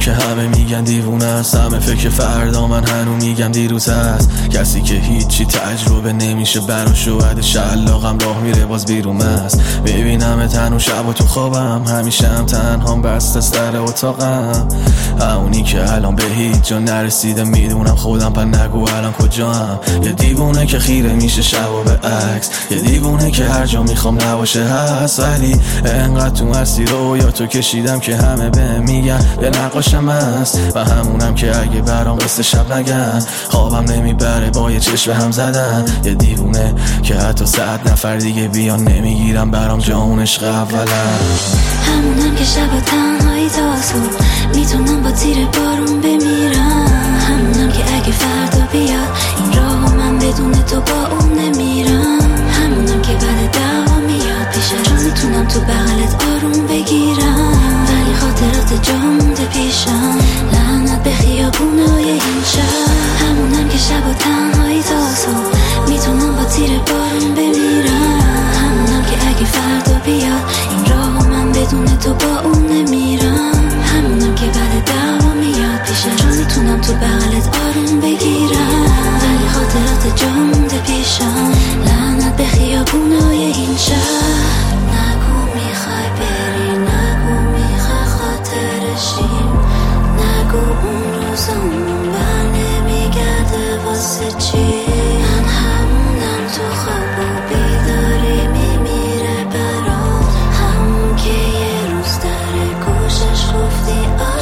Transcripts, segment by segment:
که همه میگن دیوونه است، همه فکر فردا، من هنو میگم دیروز هست. کسی که هیچی تجربه نمیشه براشو بعد شلاقم راه میره باز بیرون است. ببینم تنها شب و تو خوابم، همیشه هم تنهام بسته سر اتاقم. همونی که الان به هیچ جا نرسیده، میدونم خودم پر نگو الان کجام. یه دیوونه که خیره میشه شب و به عکس، یه دیوونه که هر جا میخوام نباشه هست. ولی انقدر تو مسیر رویا تو کشیدم که همه بهم میگن به نقاشم هست. و همونم که اگه برام قصه شب نگن، خوابم نمیبره با یه چشم هم زدن. یه دیوونه که حتی 100 نفر دیگه بیان نمیگیرم برام جا عشق اولا. همونم که شب تنهایی تا صبح میتونم با تیر بارون بمیرم. همونم که اگه فردا بیاد این راهو من بدون تو با اون نمیرم. همونم که بعد دعوا میاد پیشم، چون میتونم تو بغلت آروم بگیرم. ولی خاطرات جا مونده پیشم، لعنت به خیابونای این شهر. همونم که شب تنهایی تا صبح میتونم با تیر بارون بمیرم. همونم که اگه فردا بیاد این راهو من بدون تو با اون نمیرم. همونم که بعد دعوا میاد پیشم، چون میتونم تو بغلت آروم بگیرم. ولی خاطرات جا مونده پیشم، لعنت به خیابونای این شهر. نگو میخوای بری، نگو میخوای خاطرشیم، نگو اون روزمون بر نمیگرده واسه چی. من همونم تو خواب و بیداری میمیره برام. همون که یه روز در گوشش گفتی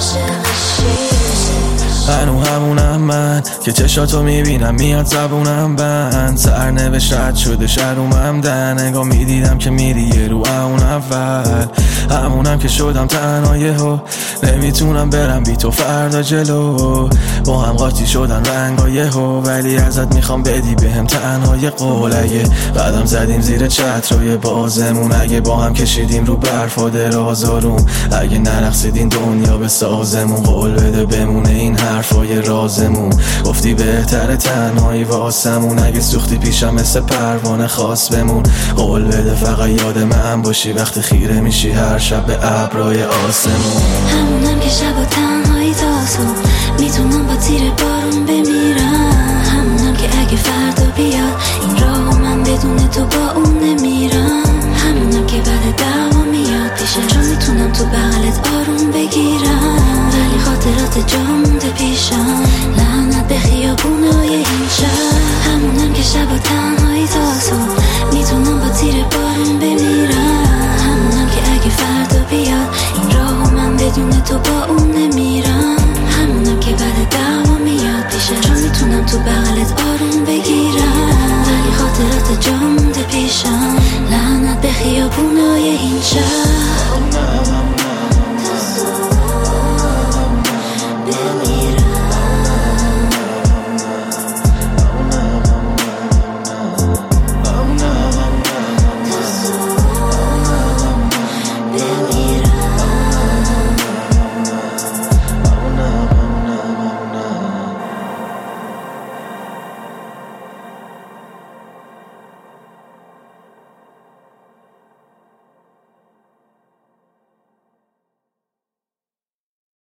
عاشقشی. هنو همونم من که چشاتو میبینم میاد زبونم بند. سرنوشت رد شده شرومم در نگاه میدیدم که میری یه رو اون اول. همونم که شدم تنها یهو نمیتونم برم بی تو فردا جلو. با هم قاطی شدن رنگا یهو، ولی ازت میخوام بدی بهم تنها یه قول. اگه قدم زدیم زیر چترای بازمون، اگه با هم کشیدیم رو برف و دراز آروم، اگه نرقصیدین دنیا به سازمون، قول بده بمونه این حرفای رازمون. گفتی بهتره تنهایی واسمون، اگه سوختی پیشم مثل پروانه خاص بمون. قول بده فقط یاد من باشی وقتی خیره میشی هر شب به ابرای آسمون. همونم که شب و تنهایی تا صبح میتونم با تیر بارون بمیرم. همونم که اگه فردا بیاد این راهو من بدون تو با اون نمیرم. همونم که بعد دعوا میاد پیشم، چون میتونم تو بغلت آروم بگیرم. ولی خاطرات جا